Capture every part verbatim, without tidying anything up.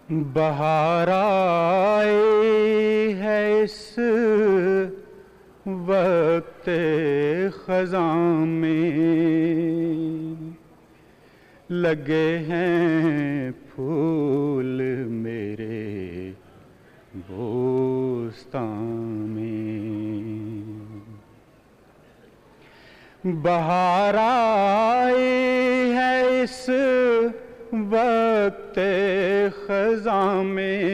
بہار آئی ہے اس وقت خزاں میں، لگے ہیں پھول میرے بوستان میں۔ بہار آئی ہے اس وقت خزاں میں،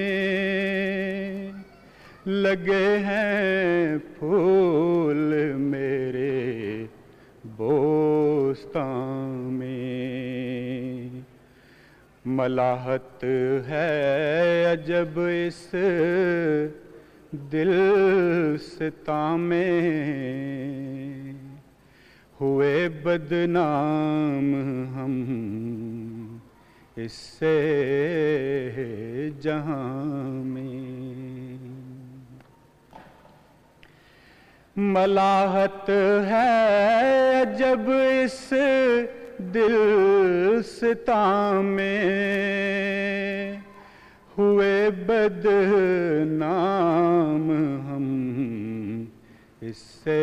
لگے ہیں پھول میرے بوستان میں۔ ملاحت ہے عجب اس دل ستاں میں، ہوئے بدنام ہم اس سے جہاں میں۔ ملاحت ہے جب اس دل ستاں میں، ہوئے بدنام ہم اس سے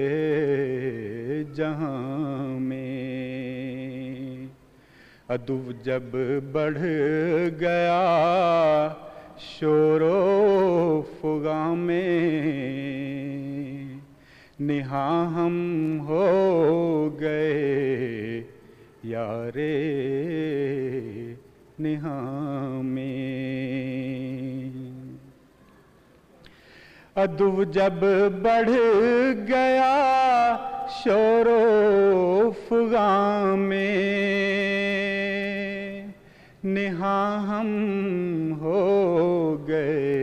جہاں میں۔ عدو جب بڑھ گیا شور و فغاں میں، نہاں ہم ہو گئے یارے نہاں میں۔ عدو جب بڑھ گیا شور و فغاں میں، نہاں ہم ہو گئے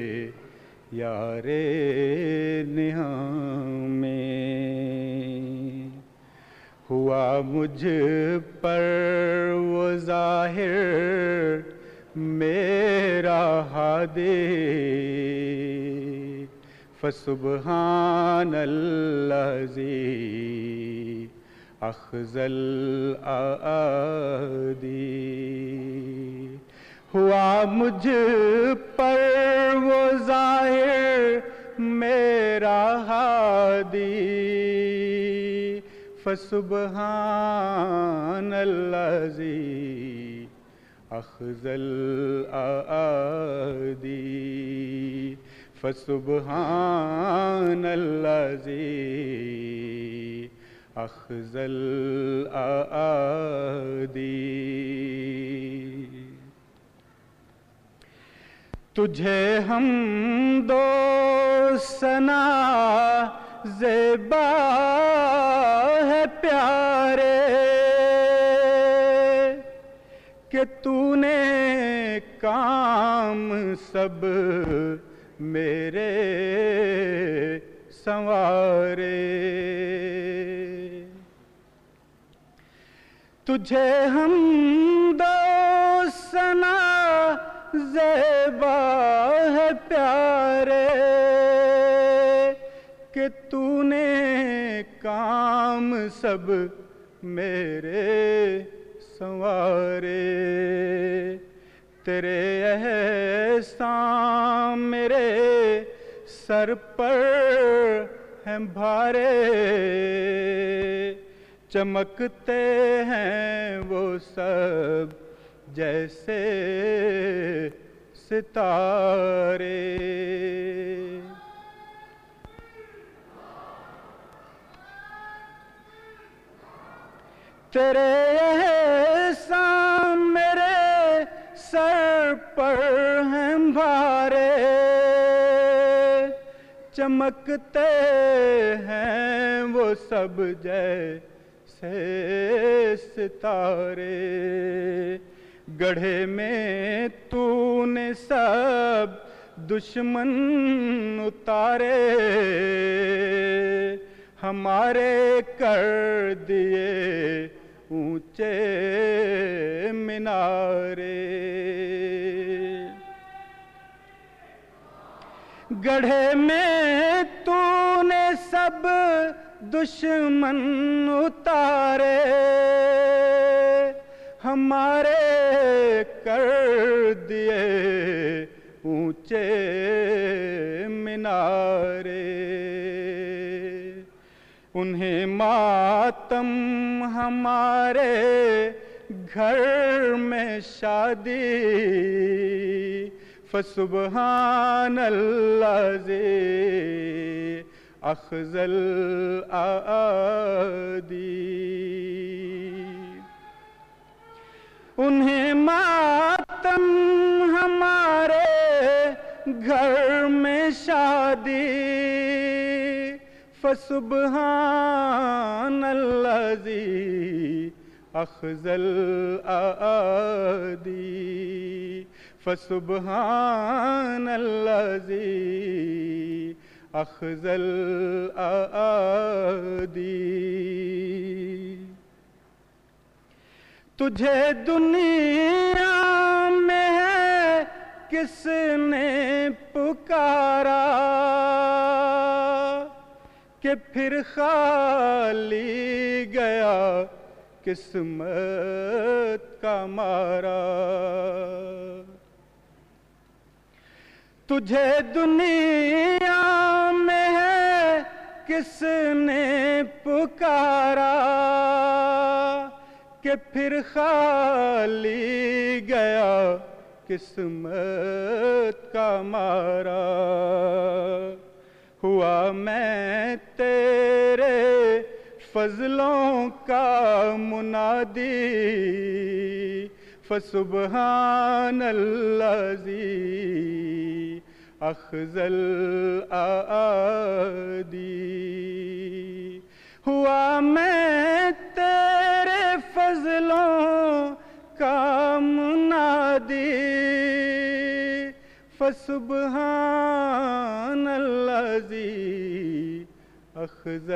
یارے نہاں میں۔ ہوا مجھ پر وہ ظاہر میرا ہادی، فسبحان الذی اخذ الاعادی۔ ہوا مجھ پر وہ ظاہر میرا ہادی، فسبحان الذی اخذ الاعادی، فسبحان الذی اخذ الاعادی۔ تجھے حمد و ثنا زیبا ہے پیارے، کہ تو نے کام سب میرے سنوارے۔ تجھے حمد و ثنا زیبا ہے پیارے، کہ تو نے کام سب میرے سنوارے۔ تیرے احسان میرے سر پر ہیں بھارے، چمکتے ہیں وہ سب جیسے ستارے۔ تیرے احسان میرے سر پر ہیں بھارے، چمکتے ہیں وہ سب جیسے ستارے۔ گڑھے میں تو نے سب دشمن اتارے، ہمارے کر دیے اونچے مینارے۔ گڑھے میں تو نے سب دشمن اتارے، ہمارے کر دیے اونچے مینارے، انہیں ماتم ہمارے گھر میں شادی، فسبحان الذی اخذ الاعادی، انہیں ماتم ہمارے گھر میں شادی، فسبحان الذی اخذ الاعادی، فسبحان الذی اخذ الاعادی۔ تجھے دنیا میں ہے کس نے پکارا کہ پھر خالی گیا قسمت کا مارا، تجھے دنیا میں ہے کس نے پکارا کہ پھر خالی گیا قسمت کا مارا، ہوا میں تیرے فضلوں کا منادی، فسبحان الذی اخذ الاعادی، ہوا میں تیرے فضلوں کا منادی، فسبحان الذی اخذ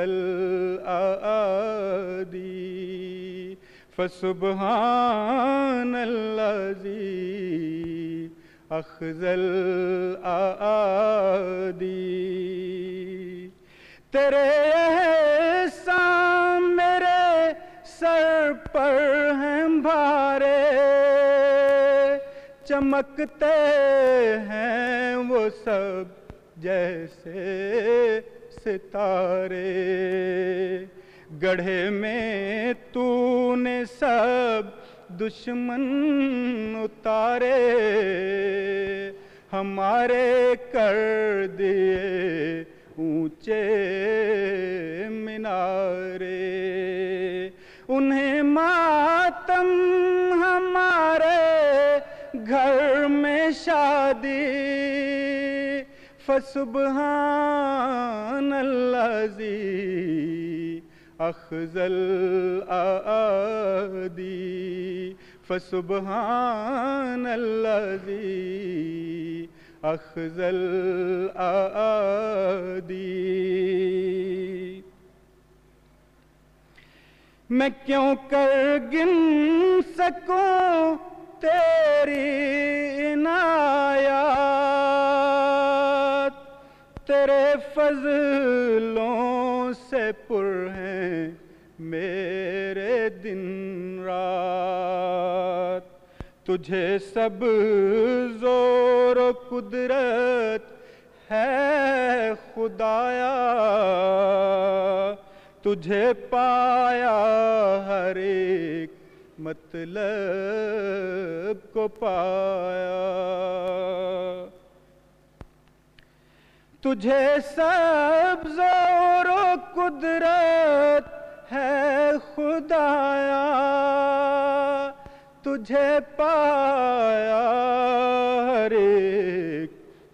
الاعادی، فسبحان الذی اخذ الاعادی۔ تیرے احسان میرے سر پر ہیں بھارے، چمکتے ہیں وہ سب جیسے ستارے، گڑھے میں تو نے سب دشمن اتارے، ہمارے کر دیے اونچے مینارے، انہیں ماتم ہمارے گھر میں شادی، فسبحان الذی اخذ الاعادی، فسبحان الذی اخذ الاعادی۔ میں کیوں کر گن سکوں تیری عنایات، تیرے فضلوں سے پر ہیں میرے دن رات، تجھے سب زور و قدرت ہے خدایا، تجھے پایا ہر ایک مطلب کو پایا، تجھے سب زور و قدرت ہے خدایا، تجھے پایا ہر ایک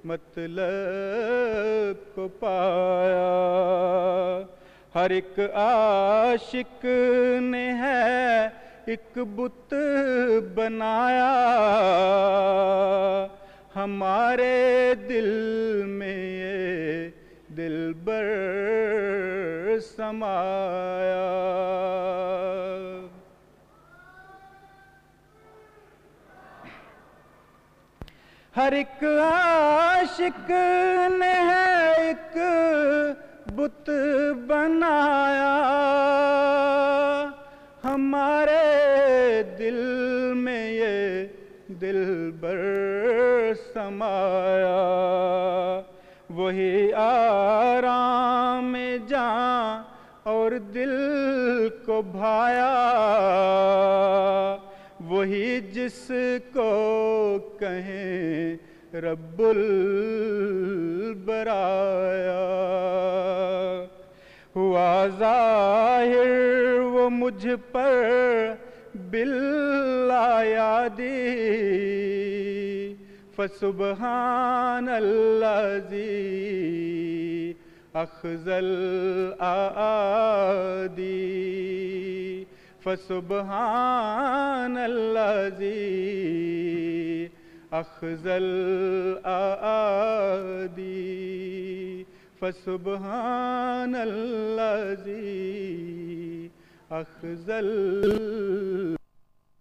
مطلب کو پایا، ہر ایک عاشق نے ہے ایک بت بنایا، ہمارے دل میں یہ دلبر سمایا، ہر ایک عاشق نے ہے ایک بت بنایا، ہمارے دل میں یہ دل بر سمایا، وہی آرام جاں اور دل کو بھایا، وہی جس کو کہیں رب البرایا۔ ہوا ظاہر وہ مجھ پر بالآیادی، فسبحان الذی اخذ الآدی، فسبحان الذی اخذ الآدی، فسبحان الذی اخذ